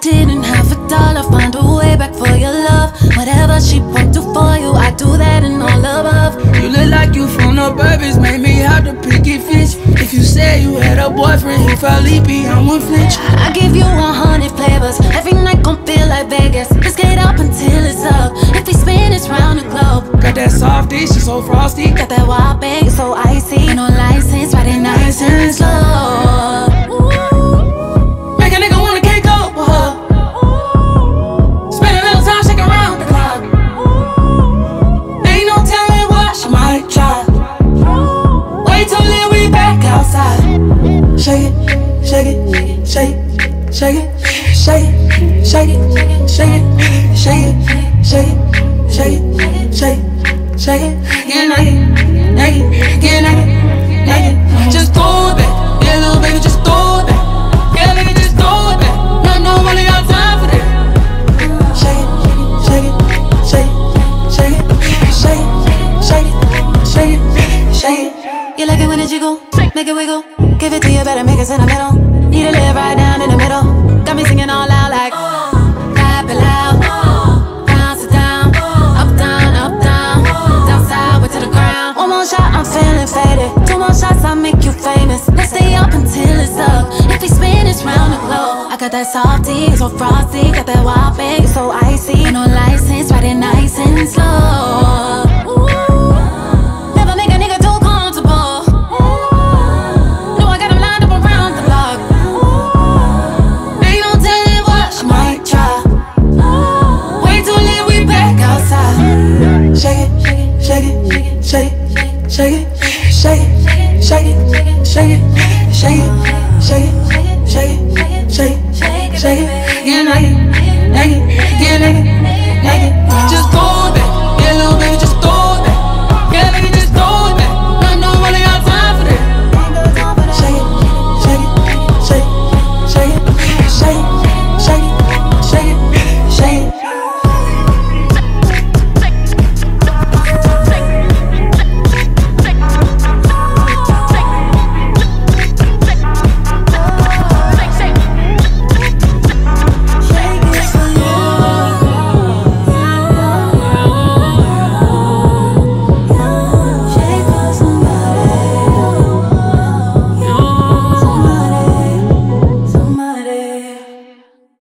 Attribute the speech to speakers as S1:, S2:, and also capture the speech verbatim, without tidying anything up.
S1: didn't have a dollar, find a way back for your love. Whatever she won't do for you, I do that and all above.
S2: You look like you from the burbs, made me have to pick it fish. If you say you had a boyfriend, he felt leapy, I won't flinch.
S1: I give you a hundred flavors, every night gon' feel like Vegas. Let's get up until it's up, if we spin it's round the globe.
S2: Got that soft dish, she so frosty.
S1: Got that wild bag, so icy. No license, riding nice and slow. Ooh.
S2: Make a nigga wanna cake up with her. Spend a little time shaking around the clock. Ain't no telling what she might try. Wait till then we back outside. Shake it, shake it, shake it, shake it, shake it, shake it, shake it, shake it, shake it, shake it, shake it, shake it. Get naked, naked, get naked, naked. Just throw it back, yeah, little baby, just throw it back. Yeah, baby, just throw it back. Not no money, got time for that. Shake it, shake it, shake it, shake it, shake it, shake it, shake it, shake it.
S1: You like it when it jiggle, make it wiggle. Give it to you, better make it in the middle. Need to live right down in the middle. Got me singing all out like clap it loud, bounce it down, up down, up down, down sideways to the ground. One more shot, I'm feeling faded. Two more shots, I make you famous. Let's stay up until it's up. If we spin, it's round the globe. I got that softy, so frosty. Got that wild bag, so icy. No license, riding nice and slow.
S2: Shake it, shake it, shake it, shake it, shake it, shake it, shake it, shake it, shake it, shake it, shake it, shake it, shake it, get naked, naked, get naked, naked, just